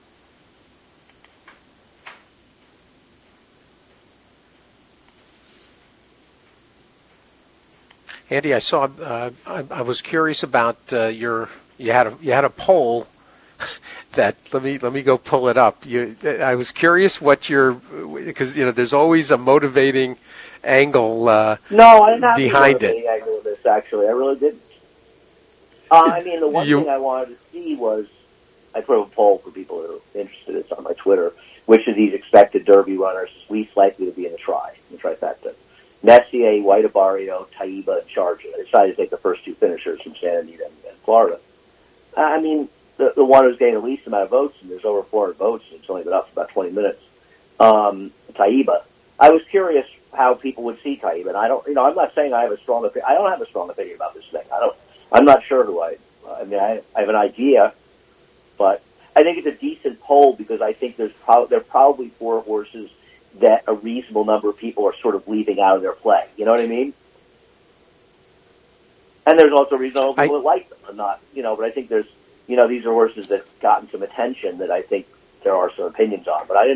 Andy, I saw. I was curious about you had a poll that let me go pull it up. I was curious what because there's always a motivating angle No, I didn't have behind any it. angle of this, actually. I really didn't. I mean, the one You- thing I wanted to see was, I put up a poll for people who are interested. It's on my Twitter. Which of these expected Derby runners is least likely to be in the trifecta? Messier, White Abarrio, Taiba, and Charger. I decided to take the first two finishers from Santa Anita and Florida. I mean, the one who's getting the least amount of votes, and there's over 400 votes, and it's only been up for about 20 minutes, Taiba. I was curious how people would see Taiba, and I don't, I'm not saying I have a strong opinion. I don't have a strong opinion about this thing. I'm not sure who I have an idea, but I think it's a decent poll because I think there are probably four horses that a reasonable number of people are sort of leaving out of their play. You know what I mean? And there's also reasonable people that like them. I'm not, but I think there's, these are horses that gotten some attention that I think there are some opinions on. But I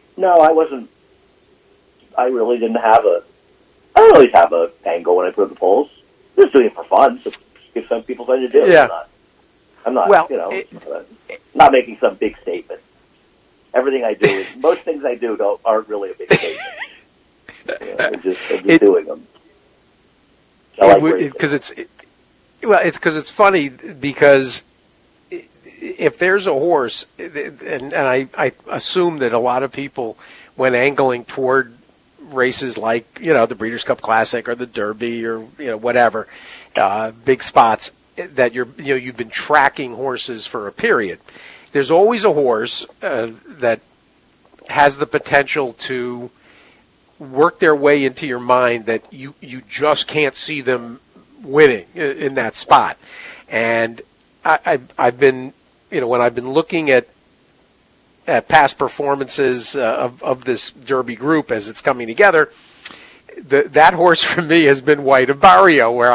really didn't have I don't always have a angle when I put up the polls. I'm just doing it for fun, so give some people something to do. Yeah. I'm not, Well, not making some big statement. Everything I do, most things I do aren't really a big statement. I'm just doing them. Because it's funny because if there's a horse, and I assume that a lot of people, when angling toward races like the Breeders' Cup Classic or the Derby or whatever, big spots that you've been tracking horses for a period. There's always a horse that has the potential to work their way into your mind that you just can't see them winning in that spot. And I've been, when I've been looking at past performances of this Derby group as it's coming together, that horse for me has been White Abarrio, where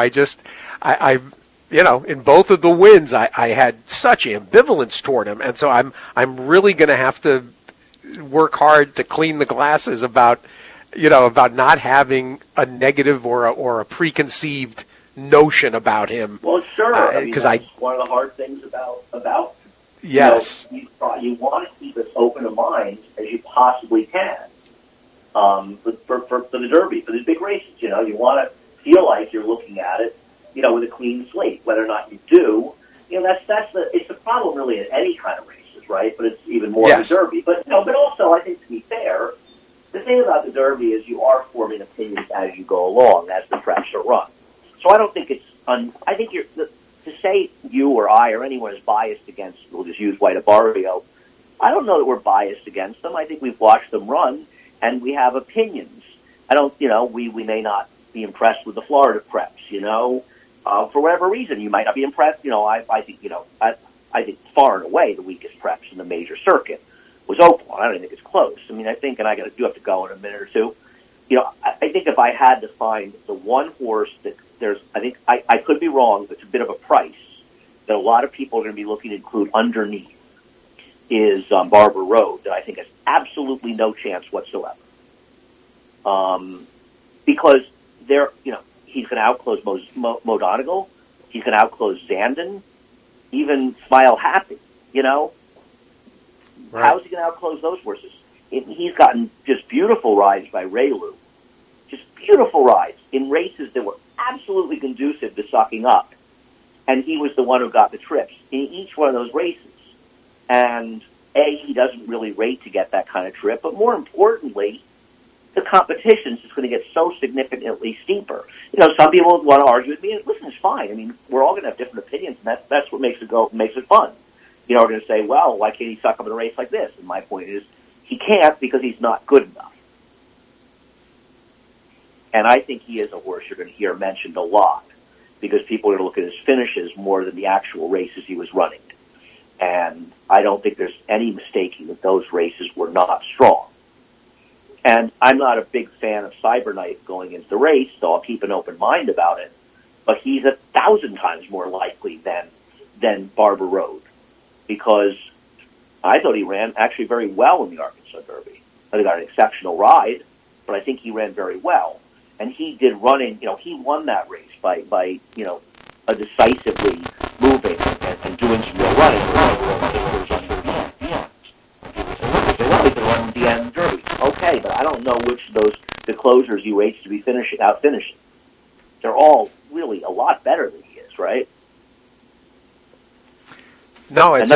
in both of the wins, I had such ambivalence toward him, and so I'm really going to have to work hard to clean the glasses about not having a negative or a preconceived notion about him. Well, sure, because that's one of the hard things about yes, you want to keep as open a mind as you possibly can for the Derby, for these big races. You want to feel like you're looking at it with a clean slate. Whether or not you do, it's the problem really in any kind of races, right? But it's even more in the Derby. But but also I think to be fair, the thing about the Derby is you are forming opinions as you go along as the tracks are run. So I don't think it's I think to say you or I or anyone is biased against. We'll just use White Abarrio. I don't know that we're biased against them. I think we've watched them run and we have opinions. I don't. We may not be impressed with the Florida preps. For whatever reason, you might not be impressed. I think, I think far and away the weakest preps in the major circuit was Oaklawn. I don't think it's close. I mean, I think, and I do have to go in a minute or two. I think if I had to find the one horse that I could be wrong, but it's a bit of a price that a lot of people are going to be looking to include underneath is Barber Road that I think has absolutely no chance whatsoever. Because he's going to outclose Mo Donegal. He's going to outclose Zandon, even Smile Happy, Right. How is he going to outclose those horses? He's gotten just beautiful rides by Raylu. Just beautiful rides in races that were absolutely conducive to sucking up. And he was the one who got the trips in each one of those races. And he doesn't really rate to get that kind of trip, but more importantly, the competition is just going to get so significantly steeper. Some people want to argue with me, and listen, it's fine. I mean, we're all going to have different opinions, and that's what makes it fun. We're going to say, well, why can't he suck up in a race like this? And my point is, he can't because he's not good enough. And I think he is a horse you're going to hear mentioned a lot because people are going to look at his finishes more than the actual races he was running. And I don't think there's any mistaking that those races were not strong. And I'm not a big fan of Cyberknife going into the race, so I'll keep an open mind about it. But he's 1,000 times more likely than Barber Road because I thought he ran actually very well in the Arkansas Derby. I think he got an exceptional ride, but I think he ran very well. And he did running, he won that race by a decisively moving and doing some real running. He could run the end Derby. Okay, but I don't know which of the closers he waits to be out finishing. They're all really a lot better than he is, right? No, it's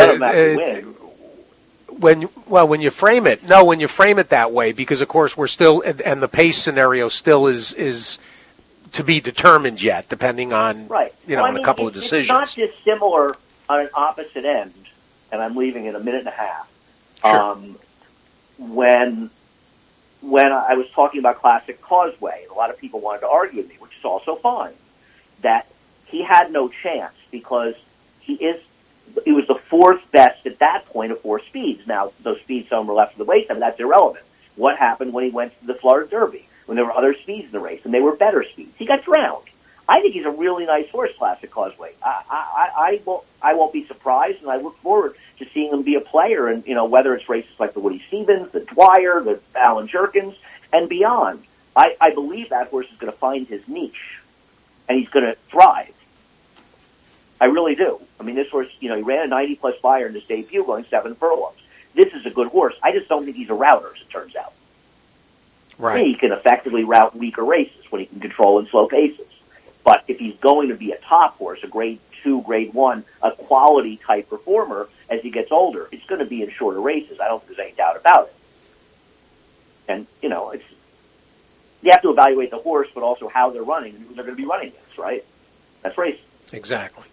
when you frame it that way, because of course we're still, and the pace scenario still is to be determined yet, depending on on a couple of decisions. It's not dissimilar on an opposite end, and I'm leaving in a minute and a half. Sure. When I was talking about Classic Causeway, a lot of people wanted to argue with me, which is also fine, that he had no chance because he was the fourth best at that point of 4 speeds. Now, those speeds, some were left of the weight, but that's irrelevant. What happened when he went to the Florida Derby, when there were other speeds in the race, and they were better speeds? He got drowned. I think he's a really nice horse, Classic Causeway. I won't be surprised, and I look forward to seeing him be a player, and whether it's races like the Woody Stevens, the Dwyer, the Alan Jerkins, and beyond. I believe that horse is going to find his niche, and he's going to thrive. I really do. I mean, this horse, he ran a 90-plus flyer in his debut going 7 furlongs. This is a good horse. I just don't think he's a router, as it turns out. Right. He can effectively route weaker races when he can control and slow paces. But if he's going to be a top horse, a grade 2, grade 1, a quality type performer as he gets older, it's going to be in shorter races. I don't think there's any doubt about it. And, you have to evaluate the horse, but also how they're running and who they're going to be running against, right? That's racing. Exactly.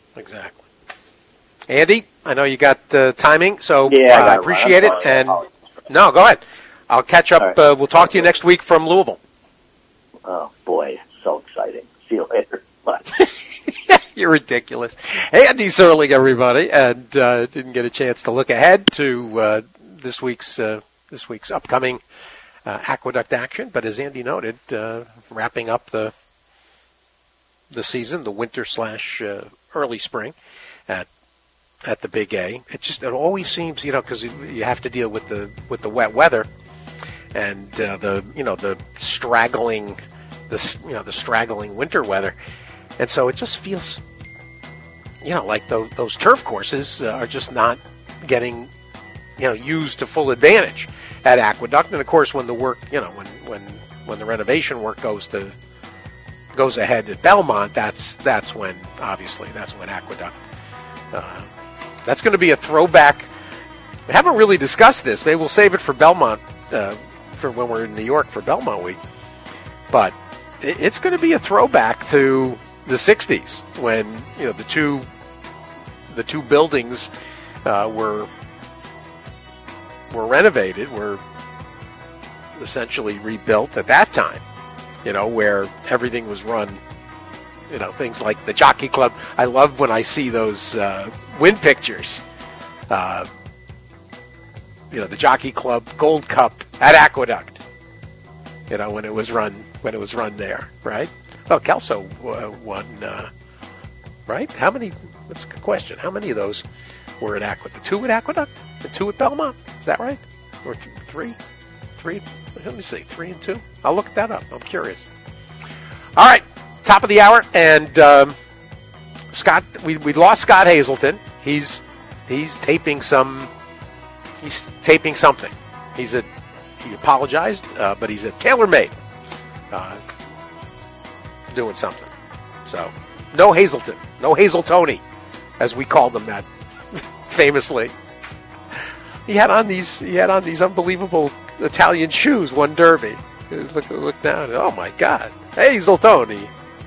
Andy, I know you got timing, so I appreciate it. And no, go ahead. I'll catch up. Right. We'll talk to you next week from Louisville. Oh, boy. So exciting. See you later. Bye. You're ridiculous. Hey, Andy Serling, everybody, and didn't get a chance to look ahead to this week's upcoming Aqueduct action. But as Andy noted, wrapping up the season, the winter / early spring at the Big A. It always seems, because you have to deal with the wet weather and the straggling winter weather, and so it just feels like those turf courses are just not getting used to full advantage at Aqueduct. And of course, when the work when the renovation work goes ahead at Belmont, that's when Aqueduct. That's going to be a throwback. We haven't really discussed this. Maybe we'll save it for Belmont, for when we're in New York for Belmont Week. But it's going to be a throwback to the '60s when the two buildings were renovated, were essentially rebuilt at that time. Where everything was run. Things like the Jockey Club. I love when I see those win pictures. The Jockey Club Gold Cup at Aqueduct. When it was run there, right? Well, Kelso won, right? That's a good question. How many of those were at Aqueduct. The two at Aqueduct? The two at Belmont? Is that right? Or three? Let me see. 3 and 2? I'll look that up. I'm curious. All right. Top of the hour. And Scott, we lost Scott Hazelton. He's taping something. He apologized, but he's at TaylorMade doing something. So no Hazelton, no Hazel Tony, as we called him that famously. He had on these unbelievable Italian shoes. One derby. Look down. Oh my God, Hazel Tony.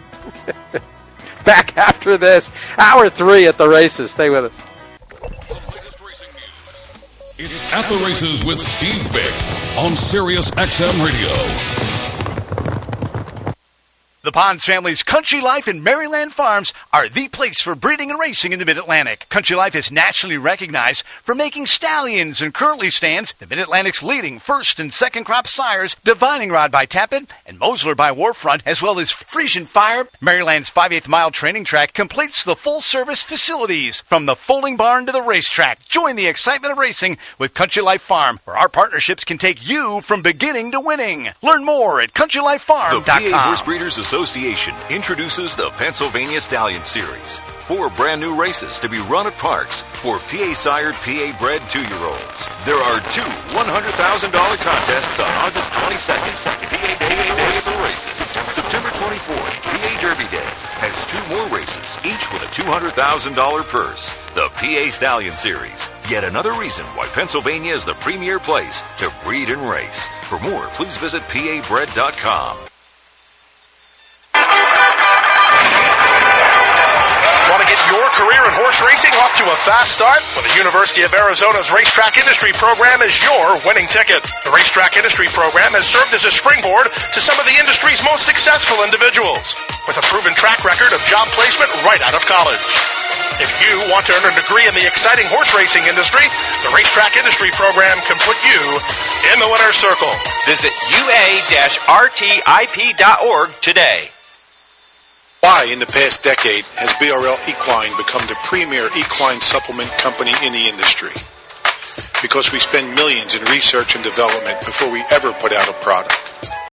Back after this, hour 3 at the races. Stay with us. The latest racing news. It's At the Races with Steve Bick on Sirius XM Radio. The Ponds family's Country Life and Maryland Farms are the place for breeding and racing in the Mid-Atlantic. Country Life is nationally recognized for making stallions and currently stands the Mid-Atlantic's leading first and second crop sires, Divining Rod by Tappan and Mosler by Warfront, as well as Frisian Fire. Maryland's 5/8 mile training track completes the full-service facilities from the folding barn to the racetrack. Join the excitement of racing with Country Life Farm, where our partnerships can take you from beginning to winning. Learn more at countrylifefarm.com. The PA Horse Breeders Association introduces the Pennsylvania Stallion Series. 4 brand new races to be run at parks for PA-sired, PA-bred 2-year-olds. There are 2 $100,000 contests on August 22nd, PA Day of the races. September 24th, PA Derby Day, has 2 more races, each with a $200,000 purse. The PA Stallion Series. Yet another reason why Pennsylvania is the premier place to breed and race. For more, please visit PABred.com. Want to get your career in horse racing off to a fast start? Well, the University of Arizona's Racetrack Industry Program is your winning ticket. The Racetrack Industry Program has served as a springboard to some of the industry's most successful individuals, with a proven track record of job placement right out of college. If you want to earn a degree in the exciting horse racing industry, the Racetrack Industry Program can put you in the winner's circle. Visit ua-rtip.org today. Why, in the past decade, has BRL Equine become the premier equine supplement company in the industry? Because we spend millions in research and development before we ever put out a product.